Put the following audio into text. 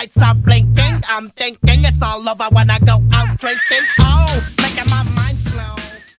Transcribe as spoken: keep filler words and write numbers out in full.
lights are blinking. I'm thinking it's all over when I go out drinking. Oh, making my mind